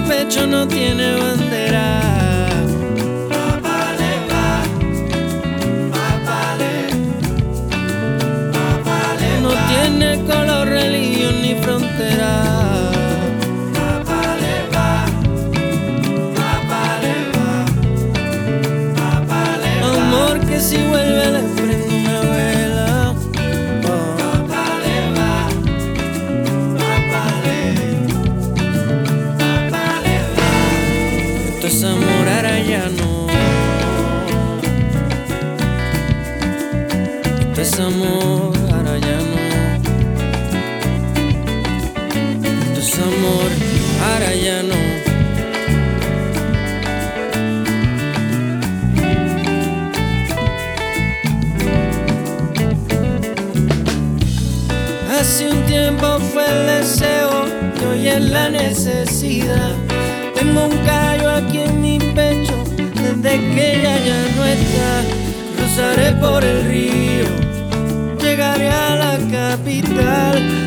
pecho no tiene bandera. Papale va, papale, papale no va. Tiene color, religión ni frontera. Papale va, papale va, papale va. Amor que si vuelve le prendo una vela. Papale va, papale, papale va. Esto es amor arayano. Esto es amor arayano. Esto es amor arayano. Hace un tiempo fue el deseo y hoy es la necesidad. Tengo un callo aquí en mi pecho desde que ella ya no está. Cruzaré por el río, llegaré a la capital.